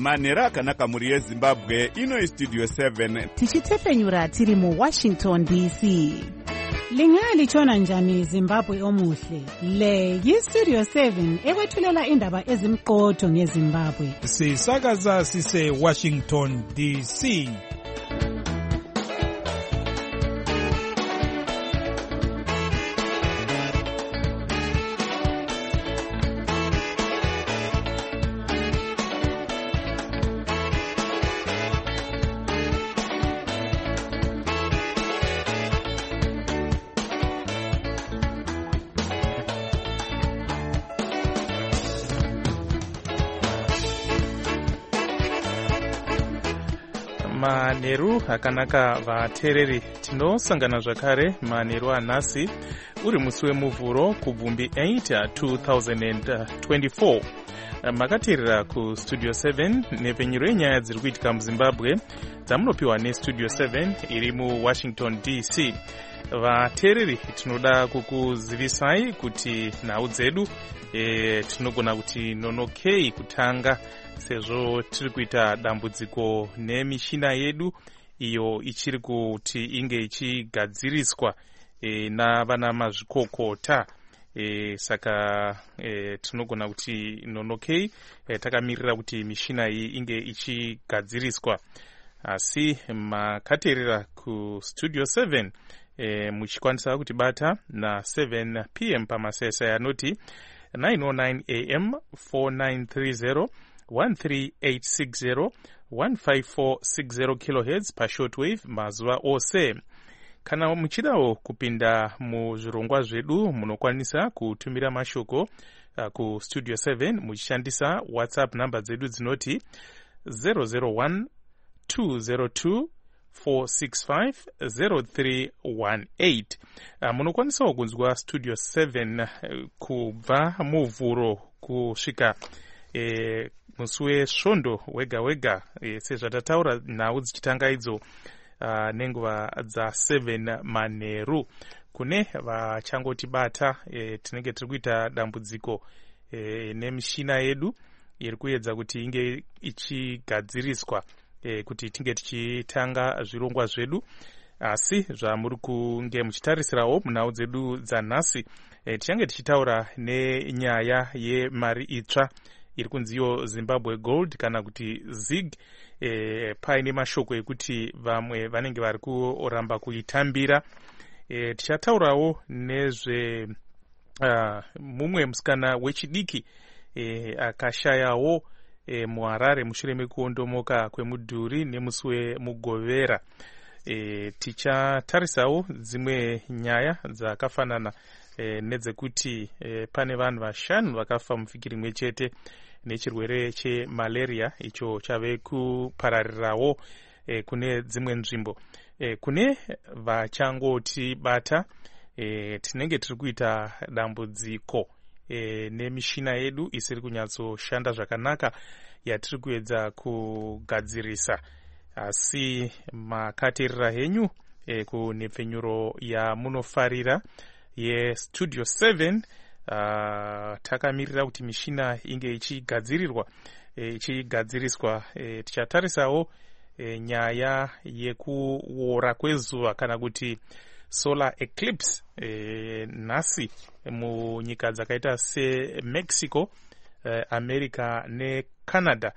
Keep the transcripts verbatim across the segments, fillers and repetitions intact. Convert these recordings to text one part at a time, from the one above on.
manheru akanaka mhuri yezimbabwe. Ino istudio seven tichitefenyura tiri mu Washington D C. Lingalitshona njani Zimbabwe omuhle? Le yistudio seven ekwethulela indaba ezimqotho ngeZimbabwe. Sisakaza sise Washington D C. Manheru akanaka vateereri, tinosangana zvakare manheru anhasi uri musi wemuvhuro kubvumbi eight two thousand twenty-four. Makateerera ku studio seven nepfenyuro yenyaya dziri kuitika muZimbabwe dzamunopiwa nestudio seven iri mu Washington D C. Vateereri, tinoda kukuzivisai kuti nhau dzedu e, tinogona kuti nonokei kutanga sezvo tiri kuita dambudziko nemishina yedu iyo ichiri kuti inge ichigadziriswa e, navana mazvikokota. E, saka e, tinogona kuti nonokei e, takamirira kuti mishina iyi inge ichigadziriswa. Asi makateerera ku studio seven e, muchikwanisa kuti bata na seven p m pamasesa anoti nine oh nine a m four nine three zero one three eight six zero one five four six zero kilohertz pa shortwave mazuva ose. Kana muchidawo kupinda muzvirongwa zvedu munokwanisa kutumira mashoko uh, ku studio seven muchishandisa WhatsApp number dzedu dzinoti zero zero one two zero two four six five zero three one eight. Uh, munokwanisawo kunzwa studio seven uh, kubva muvhuro kusvika e, musi wesvondo wega wega e, sezvatataura nhau dzichitanga idzo uh, nenguva dza seven manheru. Kune vachangotibata e, tinenge tiri kuita dambudziko e, nemishina yedu iri kuedza kuti inge ichigadziriswa e, kuti tinge tichitanga zvirongwa zvedu. Asi zvamuri kunge muchitarisirawo munhau dzedu dzanhasi e, tichange tichitaura nenyaya yemari itsva iri kunziyo Zimbabwe Gold kana kuti zig. E, paine mashoko ekuti vamwe vanenge vari kuramba kuitambira. E, tichataurawo nezve uh, mumwe musikana wechidiki e, akashayawo e, muHarare mushure mekuondomoka kwemudhuri nemusi wemugovera. E, tichatarisawo dzimwe nyaya dzakafanana e, nedzekuti e, pane vanhu vashanu vakafa muvhiki rimwe chete nechirwere chemalaria icho chave kupararirawo e, kune dzimwe nzvimbo. E, kune vachangoti bata e, tinenge tiri kuita dambudziko e, nemishina yedu isiri kunyatsoshanda zvakanaka yatiri kuedza kugadzirisa. Asi makateerera henyu e, kunepfenyuro yamunofarira yestudio seven. Uh, takamirira kuti mishina inge ichigadzirirwa e, ichigadziriswa. E, tichatarisawo e, nyaya yekuora kwezuva kana kuti solar eclipse e, nhasi munyika dzakaita seMexico, e, America neCanada.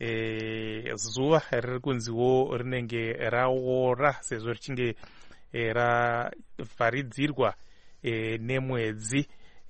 E, zuva riri kunziwo rinenge raora sezvo richinge e, ravharidzirwa e, nemwedzi.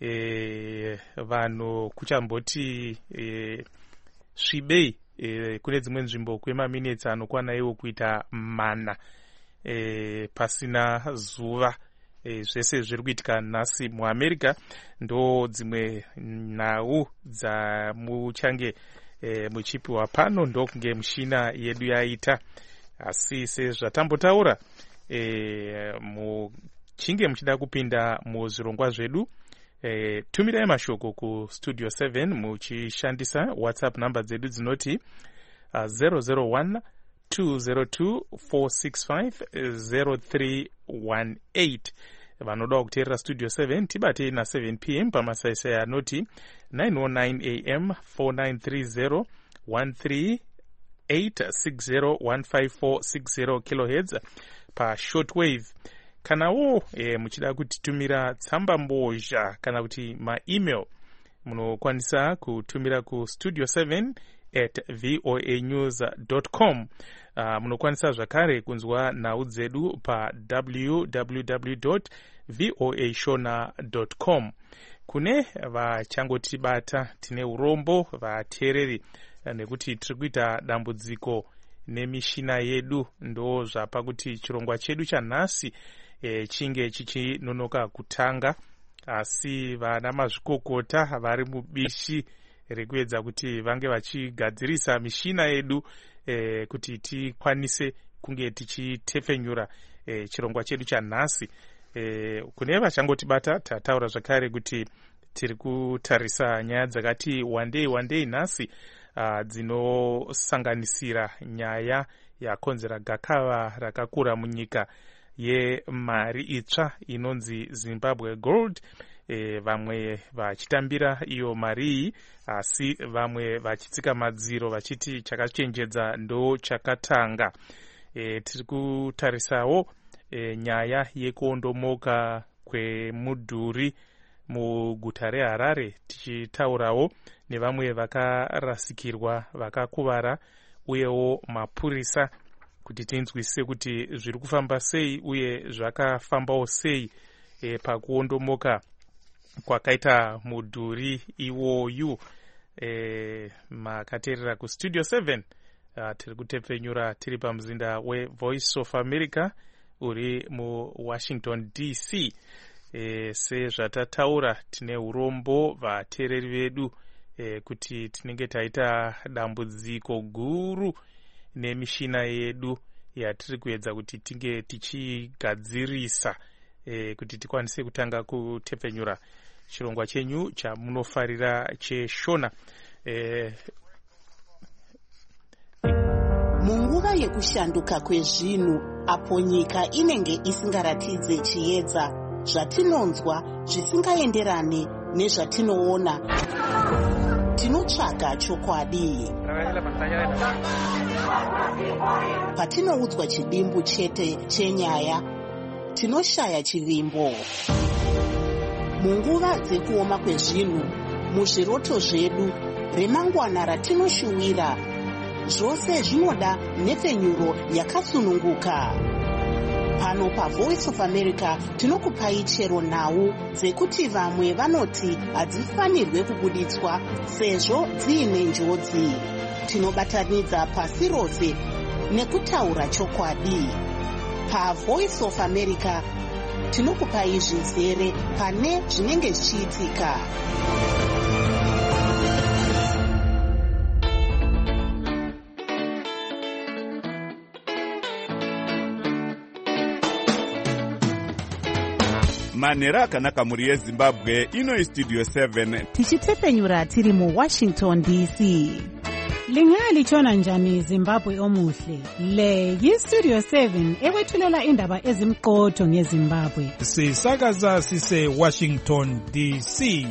E, vanhu kuchamboti e, svibei e, kune dzimwe nzvimbo kwemaminitsi anokwana iwo kuita mana e, pasina zuva. E, zvese zviri kuitika nhasi muAmerica ndo dzimwe nhau dzamuchange e, muchipiwa pano ndokunge mishina yedu yaita. Asi sezvatambotaura e, muchinge muchida kupinda muzvirongwa zvedu E, tumirai mashoko ku studio seven muchishandisa WhatsApp number dzedu dzinoti uh, zero zero one two zero two four six five zero three one eight. Vanoda kuteerera studio seven tibate na seven p m pamasaisai anoti nine oh nine a m four nine three zero one three eight six zero one five four six zero kilohertz pashortwave. Kanawo e, muchida kutitumira tsamba mbozha kana kuti maemail, munokwanisa kutumira ku studio seven at voa news dot com. Uh, munokwanisa zvakare kunzwa nhau dzedu pa w w w dot voa shona dot com. Kune vachangotibata tine urombo vateereri nekuti tiri kuita dambudziko nemishina yedu, ndo zvapa kuti chirongwa chedu chanhasi e, chinge chichinonoka kutanga, asi vana mazvikokota vari mubishi rekuedza kuti vange vachigadzirisa mishina yedu e, kuti tikwanise kunge tichitefenyura e, chirongwa chedu chanhasi. E, kune vachangotibata tataura zvakare kuti tiri kutarisa nyaya dzakati wandei wandei nhasi, uh, dzinosanganisira nyaya yakonzera gakava rakakura munyika yemari itsva inonzi Zimbabwe Gold. E, vamwe vachitambira iyo mari iyi, asi vamwe vachitsika madziro vachiti chakachenjedza ndo chakatanga. E, tiri kutarisawo e, nyaya yekuondomoka kwemudhuri muguta reHarare, tichitaurawo nevamwe vakarasikirwa vakakuvara uyewo mapurisa kuti tinzwisise kuti zviri kufamba sei uye zvakafambawo sei e, pakuondomoka kwakaita mudhuri iwoyu. E, makateerera ku studio seven, uh, tiri kutepfenyura tiri pamuzinda weVoice of America uri muWashington D C. E, sezvatataura tine urombo vateereri vedu e, kuti tinenge taita dambudziko guru nemishina yedu yatiri kuedza kuti tinge tichigadzirisa e, kuti tikwanise kutanga kutepfenyura chirongwa chenyu chamunofarira cheshona. E, munguva yekushanduka kwezvinhu, apo nyika inenge isingaratidze chiedza, zvatinonzwa zvisingaenderane nezvatinoona, tinotsvaga chokwadi. Patinoudzwa chidimbu chete chenyaya, tinoshaya chivimbo. Munguva dzekuoma kwezvinhu, muzviroto zvedu, remangwana ratinoshuwira, zvose zvinoda nhefenyuro yakasununguka. Pano paVoice of America tinokupai chero nhau dzekuti vamwe vanoti hadzifanirwe kubuditswa sezvo dziine njodzi. Tinobatanidza pasi rose nekutaura chokwadi. PaVoice of America tinokupai zvizere pane zvinenge zvichiitika. manhero akanaka muri yeZimbabwe. Ino istudio seven tichitepfenyura tiri muWashington D C. Lingaya lichona njani Zimbabwe omuhle? Le yistudio seven ekwethulela indaba ezimqotho ngeZimbabwe. Sisakaza sise Washington D C.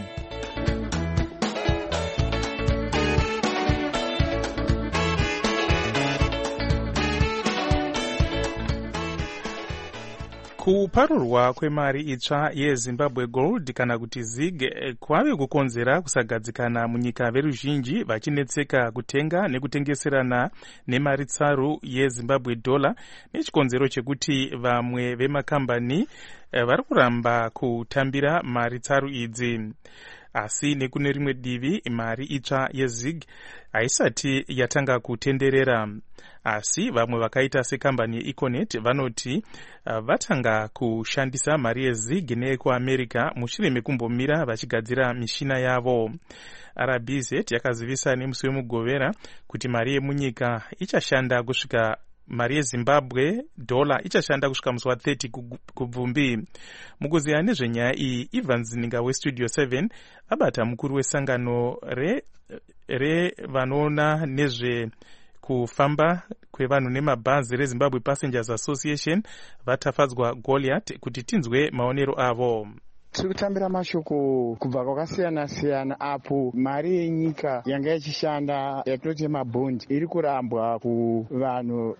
Kuparurwa kwemari itsva yeZimbabwe Gold kana kuti zig kwave kukonzera kusagadzikana munyika veruzhinji vachinetseka kutenga nekutengeserana nemari tsaru yeZimbabwe dollar, nechikonzero chekuti vamwe vemakambani vari kuramba kutambira mari tsaru idzi. Asi nekune rimwe divi mari itsva yezig haisati yatanga kutenderera, asi vamwe vakaita sekambani yeEconet vanoti uh, vatanga kushandisa mari yezig neyekuAmerica mushure mekumbomira vachigadzira mishina yavo. R B Z yakazivisa nemusi wemugovera kuti mari yemunyika ichashanda kusvika mari yeZimbabwe dollar ichashanda kusvika musi wathirty kubvumbi. Mukuziya nezvenyaya iyi, Evans Ninga weStudio seven abata mukuru wesangano re, re vanoona nezve kufamba kwevanhu nemabhazi reZimbabwe Passengers Association vatafadzwa Goliath kuti tinzwe maonero avo. tiri kutambira mashoko kubva kwakasiyana siyana apo mari yenyika yanga ichishanda yatinoti mabhondi iri kurambwa kuvanhu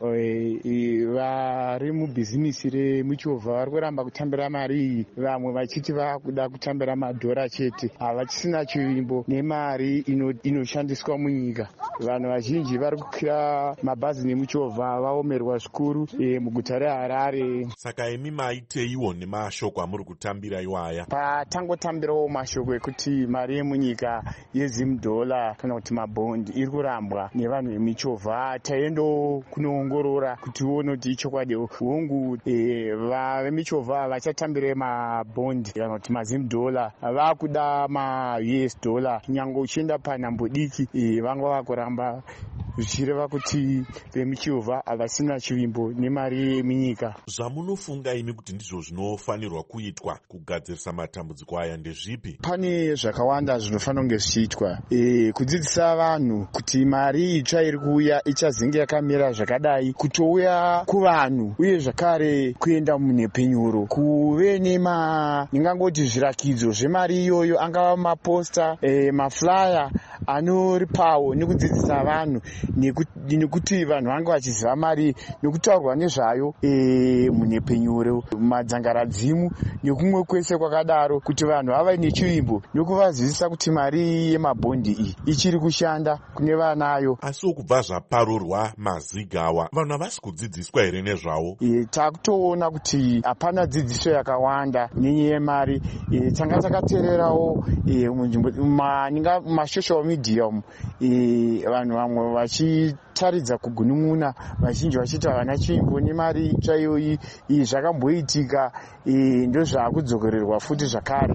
vari mubhizinisi remuchovha vari kuramba kutambira mari iyi, vamwe vachiti vakuda kutambira madhora chete, havachisina chivimbo nemari inoshandiswa munyika. Vanhu vazhinji vari kukwira mabhazi nemuchovha vaomerwa zvikuru muguta reHarare. Saka imi maiteiwo nemashoko amuri kutambira iwaya? Patangotambirawo mashoko ekuti mari yemunyika yezimudhola kana kuti mabhondi iri kurambwa nevanhu vemichovha. Taendo kunoongorora kuti uone kuti ichokwadi hongu vemichovha vachatambire mabhondi kana kuti mazimudhola, vakuda maU S dollar. Nyange uchienda panhambo diki vanga vakuramba zvichireva kuti vemichovha havasina chivimbo nemari yemunyika. Zvamunofunga imi kuti ndizvo zvinofanirwa kuitwa kugadzirisa matambudziko aya ndezvipi? Pane zvakawanda zvinofanira kunge zvichiitwa. E, kudzidzisa vanhu kuti mari itsva iri kuuya ichazenge yakamira zvakadai, kutouya kuvanhu, uye zvakare kuenda munhepenyuro, kuve nema ndingangoti zvirakidzo zvemari iyoyo, angava maposta, e, maflyer anoripawo nekudzidzisa vanhu nekuti vanhu vanga vachiziva mari nekutaurwa nezvayo e, munhepenyuro, madzangaradzimu nekumwe kwese kwakadaro, kuti vanhu vava nechivimbo nekuvazivisa kuti mari yemabhondi iyi ichiri kushanda kune vanayo. Asi kubva zvaparurwa maziga awa, vanhu havasi kudzidziswa here nezvawo? E, takutoona kuti hapana dzidziso yakawanda nenyaya yemari. E, tanga takateererawo e, munzvimbo masocial media umu, e, vanhu vamwe vachitaridza kugunun'una, vazhinji vachiti havana chivimbo nemari itsva iyoyi. Izvi zvakamboitika, e, ndozvaakudzokererwa futi zvakare.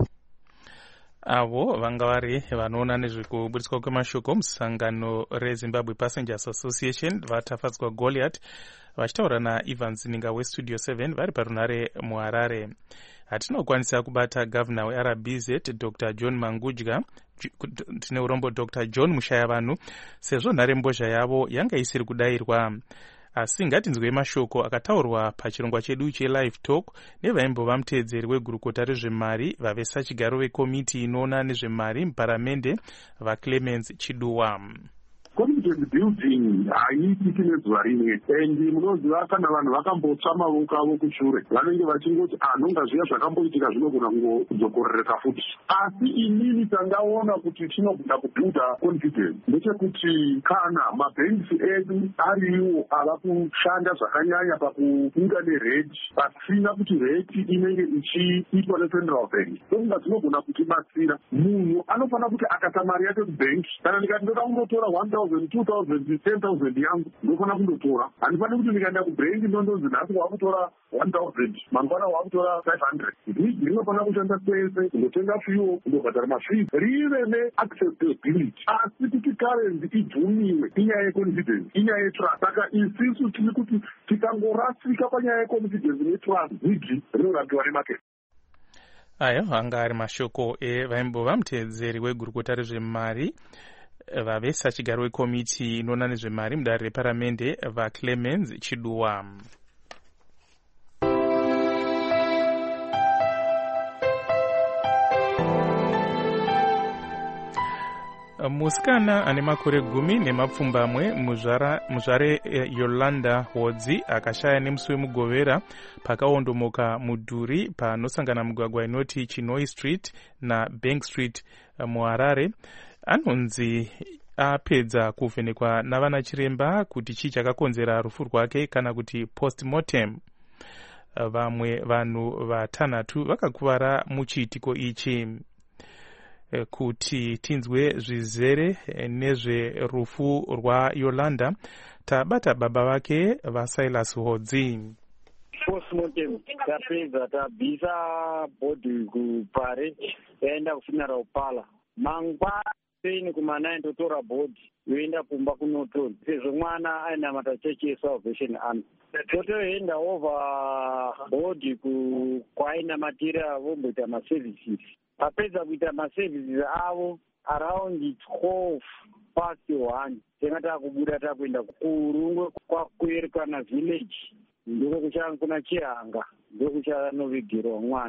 Avo vanga vari vanoona nezvekuburitswa kwemashoko musangano reZimbabwe Passengers Association vatafadzwa Goliath, vachitaura naEvans Ninga weStudio seven vari parunare muHarare. Hatinokwanisa kubata gavana weR B Z Doctor John Mangudya, tine urombo Doctor John Mushayavanhu, sezvo nharembozha yavo yanga isiri kudayirwa. Asi ngatinzwe mashoko akataurwa pachirongwa chedu cheLive Talk nevaimbova muteedzeri wegurukota rezvemari vavesachigaro vekomiti inoona nezvemari muparamende vaClemens Chiduwa. Confidence building haitiki nezuva rimwe, and munoziva kana vanhu vakambotsva maoko avo kushure vanenge vachingoti anonga zviya zvakamboitika zvinogona kudzokorereka futi. Asi inini tangaona kuti tinogona kubuilda confidence ndechekuti kana mabhengi edu ariwo ava kushanda zvakanyanya pakubuda nerate pasina kuti rate inenge ichiitwa nefederal bank, ndokunga dzinogona kutibatsira. Munhu anofanira kuti akata mari yake kubhengi, kana ndikati ndoda kundotora one thousand, two thousand, ten thousand yangu ndofanira kundotora. Handifaniri kuti ndikaenda kubhengi ndondonzi nhasi wakutora one thousand, mangwana wakutora five hundred. Bhigi rinofanira kushanda kwese, kundotenga fuel, kundobhadhara mafees, rive neaccessibility. Asi kuti currency ibvumiwe inyaya yeconfidence, inyaya yetrust. Saka isisu tiri kuti tikangorasika panyaya yeconfidence netrust, bhigi rinorapiwa nemarket. Ayo anga ari mashoko evaimbova muteedzeri wegurukota rezvemari vavesachigaro wekomiti inoona nezvemari mudare reparamende vaClemens Chiduwa. Musikana ane makore gumi nemapfumbamwe muzvare Yolanda Hodzi akashaya nemusi wemugovera pakaondomoka mudhuri panosangana mugwagwa inoti Chinoi Street naBank Street muHarare. Anonzi apedza kuvhenekwa navana chiremba kuti chii chakakonzera rufu rwake kana kuti postmortem. Vamwe vanhu vatanhatu vakakuvara muchiitiko ichi. Kuti tinzwe zvizere nezverufu rwaYolanda, tabata baba vake vaSilas Hodzi. Postmortem tapedza tabvisa bhodhi kupare yaenda kufuneral parlour. Mangwani kuma nine totora bhodhi yoenda kumba kunotoni sezvo mwana ainamata chechi yeSalvation Army. Totoenda over bhodhi kwainamatira vomboita maservices. Papedza kuita maservices avo around twelve past one tenga takubuda takuenda kurungwe kwakwerekana village ndiko kuchanga kuna chihanga ndiko kuchanovigerwa mwana.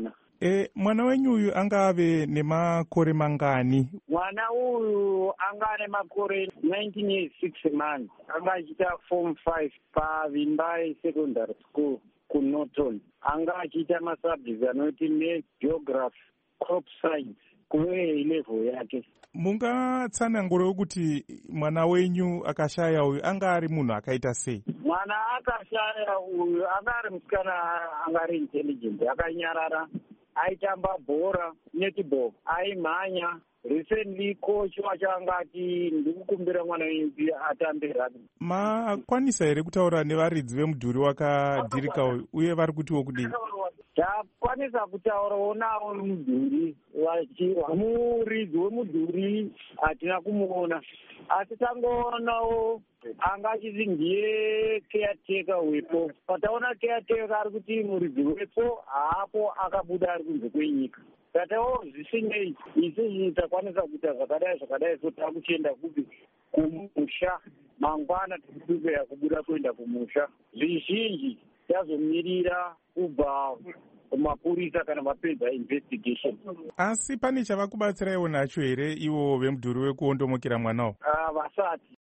E, mwana wenyu uyu anga ave nemakore mangani? Mwana uyu anga ane makore nineteen years six months. Anga achiita form five paVimbai secondary school kuNorton. Anga achiita masubjects anoti maths, geography, crop science kuve level yake. Mungatsanangurewo kuti mwana wenyu akashaya uyu anga ari munhu akaita sei? Mwana akashaya uyu anga ari musikana anga ari intelligent, akanyarara, aitamba bhora, netball, aimhanya. Recently coach wacho anga ati ndikukumbira mwana wenyu atambe rugby. Makwanisa here kutaura nevaridzi vemudhuri wakadhirika uyu uye vari kutiwo kudii? Takwanisa kutaurawo nawo mudhuri, muridzi wemudhuri hatina kumuona, asi tangoonawo anga achiti ndiye caretaker wepo. Pataona caretaker ari kuti muridzi wepo haapo, akabuda ari kunze kwenyika. Tatawo zvisinei, isusu takwanisa kuita zvakadai zvakadai, so takuchienda kupi kumusha mangwana, tirikupeya kubuda kuenda kumusha. Zvizhinji tazomirira kubva kumapurisa kana vapedza investigation. Asi pane chava kubatsiraiwo nacho here ivo vemudhuri wekuondomokera mwanawo? Ah, vasati.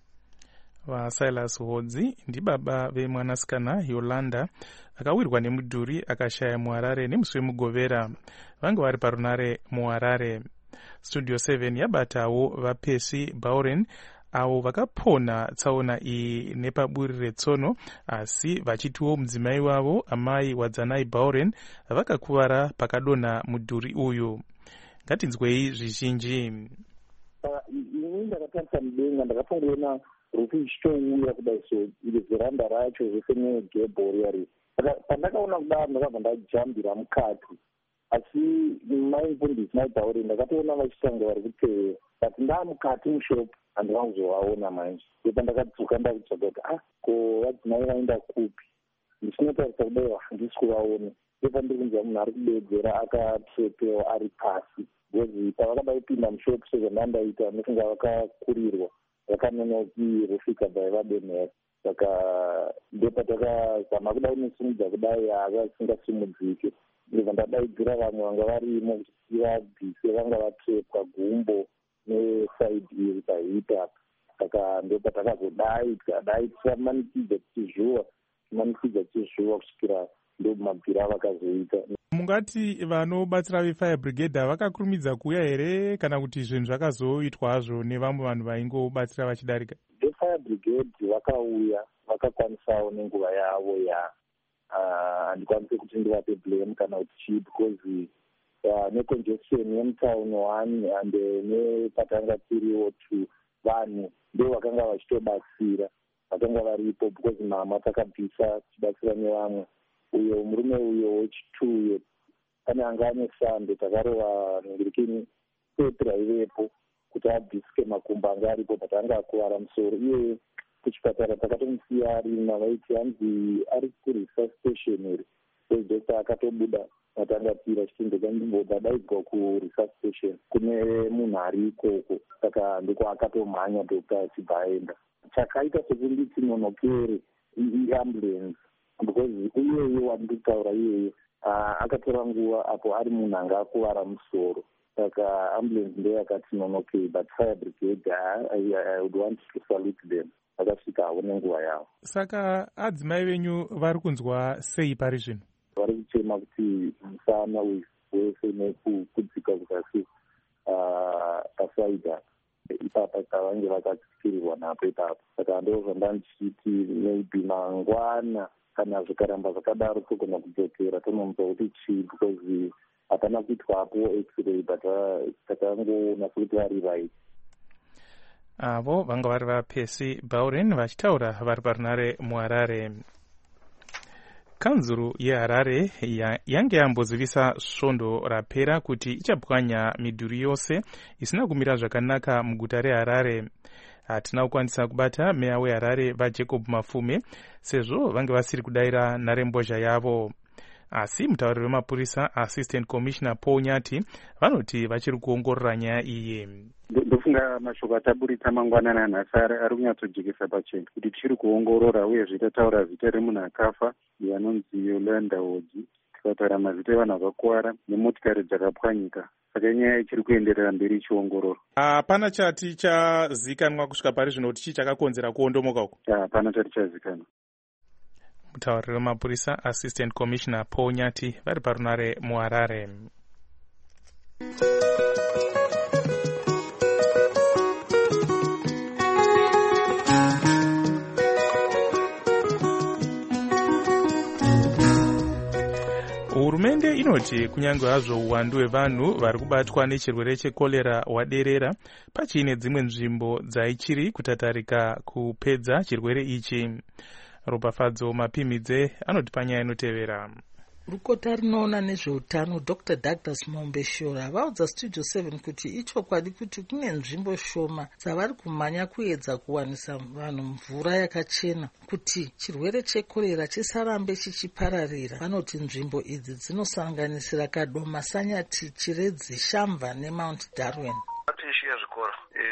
VaSilas Hodzi ndibaba vemwanasikana Yolanda akawirwa nemudhuri akashaya muHarare nemusi wemugovera. Vange vari parunare muHarare. Studio seven yabatawo vaPercy Bowren avo vakapona tsaona iyi nepaburi retsono, asi vachitiwo mudzimai wavo amai Wadzanai Bowren vakakuvara pakadonha mudhuri uyu. Ngatinzwei zvizhinji. Ini ndakatarisa mudenga ndakatongoona rufu ichitouya kudai, so iri veranda racho zvese negebhori yari. Pandakaona kudaro ndakabva ndajambira mukati, asi mai mfundisi mai Bowren ndakatoona vachitanga vari kutevera, but ndamukati mushopu handingakuzovaona manje. Pandakadzoka ndakutsvaga kuti ah, ko vadzimai vaenda kupi? Ndichinotarisa kudai handisi kuvaona. Pandiri kunzwa munhu ari kubedzera akatsvepewa ari pasi, because pavakada kupinda mushopu sezvandandaita ndofunga vakakurirwa vakanonoki rusvika vaivadonhera. Saka ndopatakazama kudai nesimudza kudai avasingasimudzike. Ndibva ndadaidzira vamwe vanga varimo kuti vabvise vanga vatsvepwa gumbo nesaidi iri pahita. Saka ndopatakazodai tikadai tisamanikidza tichizhuwa timanikidza tichizhuwa kusvikira ndomabvira vakazoita. Mungati vanobatsira vefire brigade vakakurumidza kuuya here kana kuti zvinhu zvakazoitwa hazvo nevamwe vanhu vaingobatsira vachidarika? Vefire brigade vakauya vakakwanisawo nenguva yavo ya handikwanisi uh, kuti ndivape blame kana kuti chii, because uh, necongestion yemutauni one and nepatanga tiriwo two vanhu ndo vakanga vachitobatsira, vakanga varipo, because mama takabvisa tichibatsira nevamwe. Uyo murume uyo wechituyo pane anga ane sando, takarova nhingirikini petro aivepo kuti abvisike makumbo anga aripo, but anga akuvara musoro. Iye kuchipatara takatomusiya arima, vaiti hanzi ari kuresearch station iri, sodokta akatobuda matangatira chitendo chandimbodadaidzwa kuresearch station kune munhu ari ikoko. Saka ndiko akatomhanya dokta achibva aenda. Chakaita sekunditi nonokere iambulance, because iyeye wanditaura iyeye akatora nguva apo ari munhu anga akuvara musoro. Saka ambulance ndo yakati nonokei, but fire brigade I, I would want to salute them. Vakasvika havo nenguva yavo. Saka adzimai venyu vari kunzwa sei pari zvino? Vari kuchema kuti musana wese nekudzika kuzasi pasaidha ipapa kavange vakatsikirirwa napo ipapo. Saka ndo zvandandichiti maybe mangwana kana zvikaramba zvakadaro togona kudzokera tonomutsva kuti chii, because hapana kuitwapo x-ray, but takangoona sekuti vari right. Avo vanga vari vaPercy Bowren vachitaura vari parunare muHarare. Kanzuru yeHarare yange yambozivisa svondo rapera kuti ichabwanya midhuri yose isina kumira zvakanaka muguta reHarare. Hatina kukwanisa kubata meya weHarare vaJacob Mafume sezvo vange vasiri kudaira nharembozha yavo. Asi mutauriri wemapurisa Assistant Commissioner Paul Nyati vanoti vachiri kuongorora nyaya iyi. Ndofunga mashoko ataburita mangwanana nhasi ari kunyatsojekesa pachena kuti tichiri kuongorora, uyezve tataura zita remunhu akafa anonzi Yolanda Hodzi. muzvipatara mazita evanhu vakakuwara nemotikari dzakapwanyika. Saka inyaya ichiri kuenderera mberi ichiongororwa. Hapana chati chazikanwa kusvika pari zvino kuti chii chakakonzera kuondomoka uku? Hapana chati chazikanwa. Mutauriri wemapurisa Assistant Commissioner Paul Nyati vari parunare muHarare. Hurumende inoti kunyange hazvo uwandu hwevanhu vari kubatwa nechirwere chekorera hwaderera, pachiine dzimwe nzvimbo dzaichiri kutatarika kupedza chirwere ichi. Ropafadzo Mapimidze anoti panyaya inotevera. Rukota rinoona nezveutano Doctor Douglas Mombeshora vaudza Studio seven kuti ichokwadi kuti kune nzvimbo shoma dzavari kumhanya kuedza kuwanisa vanhu mvura yakachena kuti chirwere chekorera chisarambe chichipararira. Vanoti nzvimbo idzi dzinosanganisira Kadoma, Sanyati, Chiredzi, Shamva neMount Darwin. Tishiye zvikoro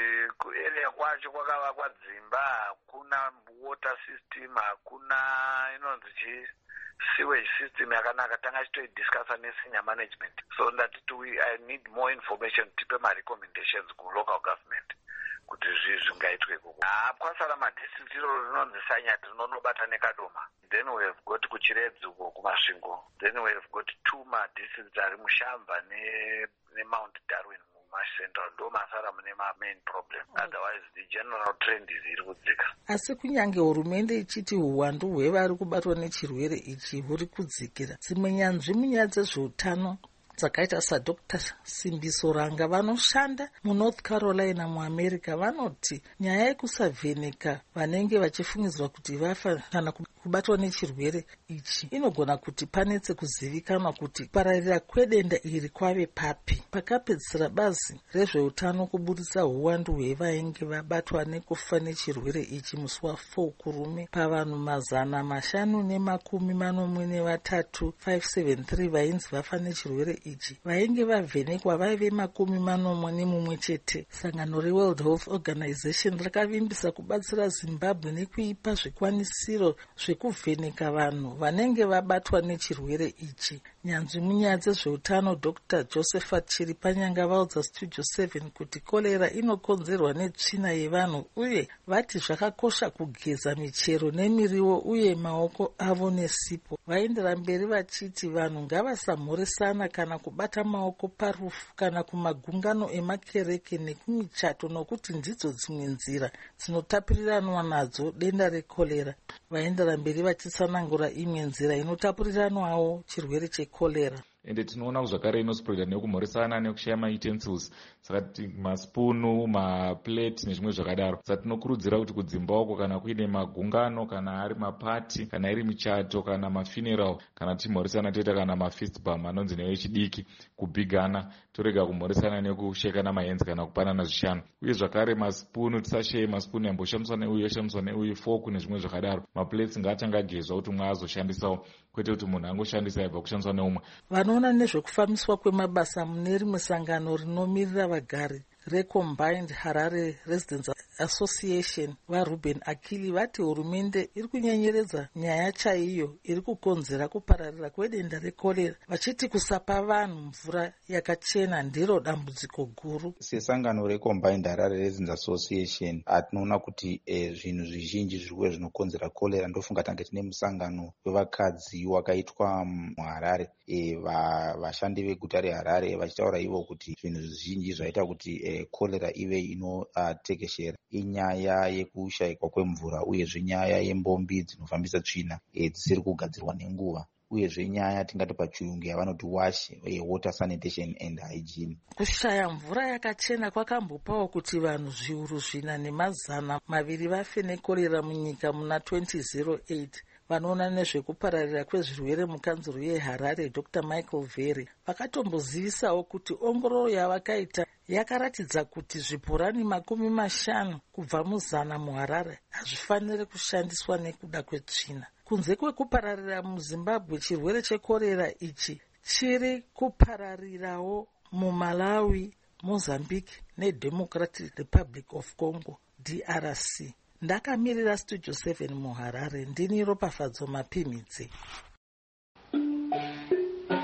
kuarea kwacho kwakavakwa dzimba, hakuna water system, hakuna inonzi chii sewage system yakanaka. Tanga tichitoidiscussa nesenior management, so ndati I need more information tipe ma recommendations ku local government kuti zvi zvingaitwe kuko. Ah, kwasara madistrict iro rinonzi Sanyati rinonobata neKadoma, then we have got kuChiredzi uko kumasvingo, then we have got two ma districts ari muShamva ne neMount Darwin Central. Ndo masara mune ma main problem, otherwise the general trend is iri kudzika. Asi kunyange hurumende ichiti uwandu hwevari kubatwa nechirwere ichi huri kudzikira, dzimwe nyanzvi munyaya dzezveutano dzakaita saDoctor Simbiso Ranga vanoshanda muNorth Carolina muAmerica vanoti nyaya yekusavheneka vanenge vachifungidzwa kuti vafa kana kubatwa nechirwere ichi inogona kuti panetse kuzivikanwa kuti kupararira kwedenda iri kwave papi. Pakapedzisira bazi rezveutano kubudisa uwandu hwevainge vabatwa nekufa nechirwere ichi musi wa4 kurume pavanhu mazana mashanu nemakumi manomwe nevatatu five seven three vainzi vafa nechirwere ichi. Vainge vavhenekwa vaive makumi manomwe nemumwe chete. Sangano reWorld Health Organization rakavimbisa kubatsira Zimbabwe nekuipa zvikwanisiro zvekuvheneka vanhu vanenge vabatwa nechirwere ichi. Nyanzvi munyaya dzezveutano Doctor Josephat Chiripanyanga vaudza Studio seven kuti korera inokonzerwa netsvina yevanhu uye vati zvakakosha kugeza michero nemiriwo uye maoko avo nesipo. Vaendera mberi vachiti vanhu ngavasamhoresana kana kubata maoko parufu kana kumagungano emakereke nekumichato nokuti ndidzo dzimwe nzira dzinotapuriranwa nadzo denda rekorera. Vaendera mberi vachitsanangura imwe nzira inotapuriranwawo chirwere chekorera. Ende tinoona zvakare inospreada nekumhoresana nekushaya mautensils, saka maspunu, maplate nezvimwe zvakadaro. Saka tinokurudzira kuti kudzimba uko kana kuine magungano, kana ari mapati, kana iri michato, kana mafuneral, kana timhoresana toita kana mafistbum anonzi newe chidiki, kubhigana torega kumhoresana nekushekana mahenzi kana kupanana zvishanu. Uye zvakare maspunu tisashaye maspunu yamboshandiswa neuyu yoshandiswa neuyu, fork nezvimwe zvakadaro. Maplates ngaatanga agezwa kuti mumwe azoshandisawo, kwete kuti munhu angoshandisa aibva kushandiswa neumwe. Vanoona nezvekufambiswa kwemabasa mune rimwe sangano rinomirira vagari reCombined Harare Residents Association vaRuben Akili vati hurumende iri kunyenyeredza nyaya chaiyo iri kukonzera kupararira kwedenda rekorera, vachiti kusapa vanhu mvura yakachena ndiro dambudziko guru. Sesangano reCombined Harare Residents Association atinoona kuti eh, zvinhu zvizhinji zvirikuwe zvinokonzera korera. Ndofunga tange tine musangano wevakadzi wakaitwa muHarare, eh, vashandi veguta reHarare vachitaura ivo kuti zvinhu zvizhinji zvaita kuti eh, korera ive inotekeshera uh, inyaya yekushayikwa kwemvura, uyezve nyaya yembombi dzinofambisa tsvina e, dzisiri kugadzirwa nenguva, uyezve nyaya tingati pachirungu yavanoti wash e, water sanitation and hygiene. Kushaya mvura yakachena kwakambopawo kuti vanhu zviuru zvina nemazana maviri vafe nekorera munyika muna twenty oh eight. Vanoona nezvekupararira kwezvirwere mukanzuro yeHarare Doctor Michael Vere vakatombozivisawo kuti ongororo yavakaita yakaratidza kuti zvibhorani makumi mashanu kubva muzana muHarare hazvifaniri kushandiswa nekuda kwetsvina. Kunze kwekupararira muZimbabwe, chirwere chekorera ichi chiri kupararirawo muMalawi, Mozambique neDemocratic Republic of Congo D R C. Ndakamirira Studio seven muHarare, ndini Ropafadzo Mapimidze.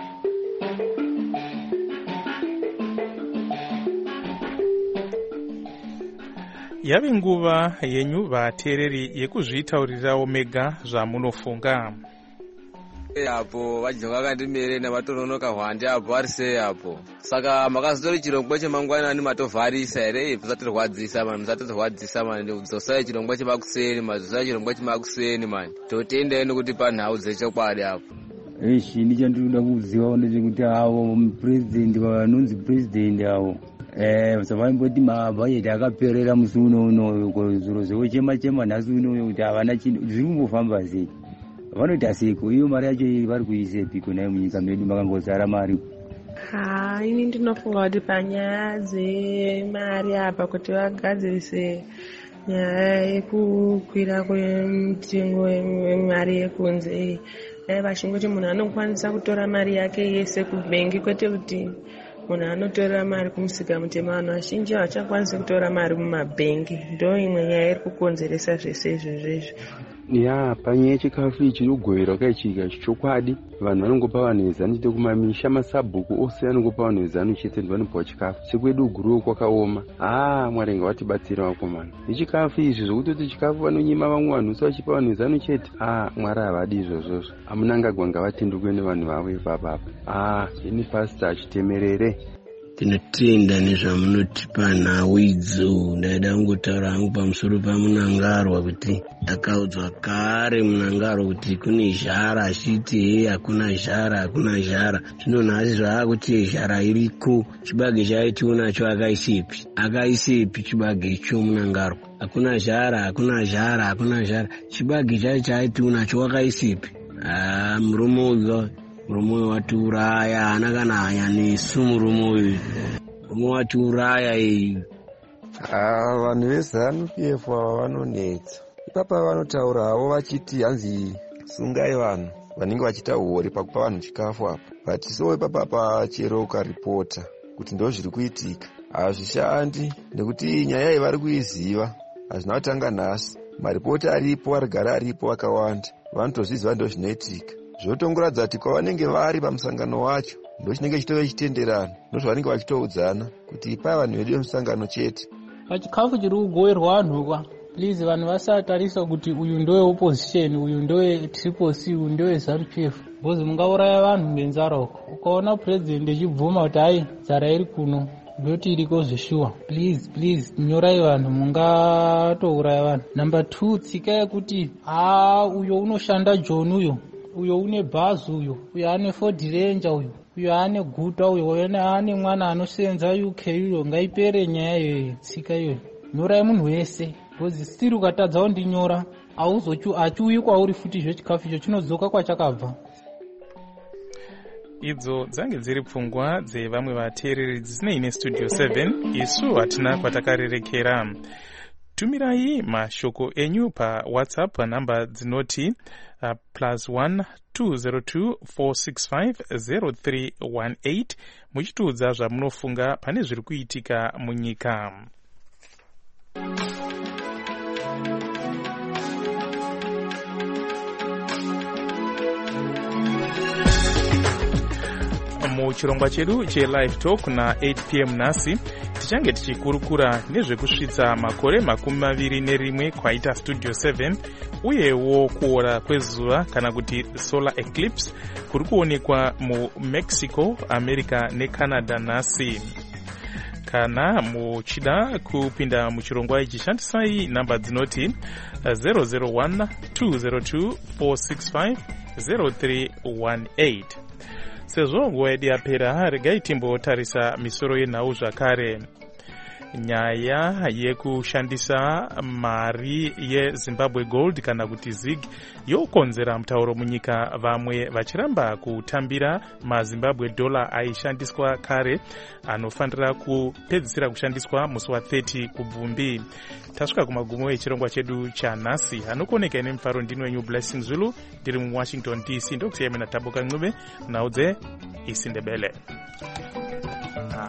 yave nguva yenyu vateereri yekuzvitaurirawo mega zvamunofunga. Apo vajya vakandimerena vatononoka hwandi apo vari sei apo. Saka makazotori chirongwa chemangwanani matovharisa here musatirwadzisa mani musatirwadzisa mani dzosai chirongwa chemakuseni madzosai chirongwa chemakuseni mani totenda nekuti panhau dzechokwadi apo. Ishi ndichandinoda kuziva ndechekuti avo mupresident vanonzi president avo eh savaimboti mabhajeti akaperera musi uno uno zviro zvochema chema nhasi uno kuti havana chinhu zviri kumbofamba sei vanoita seko iyo mari yacho vari kuisepi kona munyika medu makangozara mari. Ha ini ndinofunga kuti panyaya dzemari apa kuti vagadzirise nyaya yekukwira kwemitengo yemari yekunze vachingoti munhu anokwanisa kutora mari yake yese kubhengi kwete kuti munhu anotora mari kumusika mutema. Vanhu vazhinji havachakwanisi kutora mari mumabhengi, ndo imwe nyaya iri kukonzeresa zvese izvozvezvo. Ya panyaya yechikafu ichi yogoverwa kaichiika chichokwadi vanhu vanongopa vanhu vezano chete kumamisha masabhuku ose anongopa vanhu vezano chete ndi vanopiwa chikafu sekwedu guruwo kwakaoma. Ah Mwari ngawatibatsira vakomana nechikafu izvi zvokutoti chikafu vanonyima vamwe vanhu usa vachipa vanhu vezano chete. Ah Mwari havadi izvozvozvo amunangagwa ngavatendukwe nevanhu vavo ipapapa. Ah ini pasita achitemerere tinotenda nezvamunotipa nhau idzo. Ndaida kungotaura hangu pamusoro pamunangarwa kuti takaudzwa kare munangaro kuti kune zhara achiti hei hakuna zhara hakuna zhara. Zvino nhasi zvaakuti zhara iriko. Chibage chaitiwonacho akaisepi akaisepi chibage icho munangaro. Hakuna zhara hakuna zhara hakuna zhara. Chibage chacho chaitiwonacho wakaisepi. Ah muromo uyu muromo uyu watiuraya hana kana hanya nesu muromo uyu muromo watiuraya iyi. Ah vanhu vezanu P F ava vanonetsa. Ipapa vanotaurawo vachiti hanzi sungai vanhu vanenge vachita uori pakupa vanhu chikafu apa. But so ipapa pachero ukaripota kuti ndo zviri kuitika hazvishandi nekuti nyaya iyi vari kuiziva hazvina kutanga nhasi. Maripoti aripo arigara aripo akawanda vanotozviziva ndo zvinoitika. Zvotongoratidza kuti kwavanenge vari pamusangano wacho ndo chinenge chitove chitenderano ndozvavanenge vachitoudzana kuti ipai vanhu vedu vemusangano chete. Pachikafu chiri kugoverwa vanhu kwa please vanhu vasatarisa kuti uyu ndowe opposition uyu ndowe triple C uyu ndowe ZANU P F because mungauraya vanhu ngenzara uko. Ukaona president echibvuma kuti hai nzara iri kuno ndoti iriko zvishuwa please please nyorai vanhu mungatouraya vanhu. Number two tsika yekuti ah uyo unoshanda John uyo uyo une bhazi uyo uyo ane Ford Ranger uyo uyo ane guta uyo ane mwana anosenza U K uyo ngaipere nyaya iyoyo tsika iyoyo. Nyorai munhu wese because still ukatadzawo ndinyora auzochu achiuyi kwauri futi zvechikafu icho chinodzoka kwachakabva. Idzo dzange dziri pfungwa dzevamwe vateereri dzisinei nestudio seven. Isu hatina kwatakarerekera. Tumirai mashoko enyu pa WhatsApp panhamba dzinoti uh, plus one two zero two four six five zero three one eight muchitiudza zvamunofunga pane zviri kuitika munyika. Muchirongwa chedu che-Live Talk na eight p m nhasi tichange tichikurukura nezvekusvitsa makore makumi maviri nerimwe kwaita studio seven uyewo kuora kwezuva kana kuti solar eclipse kuri kuonekwa muMexico, America neCanada nhasi. Kana muchida kupinda muchirongwa ichi shandisai namba dzinoti zero zero one two zero two four six five zero three one eight. Sezvo nguva yedu yapera regai timbotarisa misoro yenhau zvakare. Nyaya yekushandisa mari yeZimbabwe Gold kana kuti zig yokonzera mutauro munyika, vamwe vachiramba kutambira maZimbabwe dollar aishandiswa kare anofanira kupedzisira kushandiswa musi wa thirty kubvumbi. Tasvika kumagumo echirongwa chedu chanhasi. Anokoneka ine mufaro ndini wenyu Blessing Zulu ndiri muWashington D C. Ndokusiyai mina Taboka Ncube nhau dze isindebele. Ah.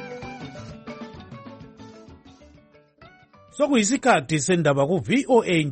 Sokuyisikhathi sendaba ku V O A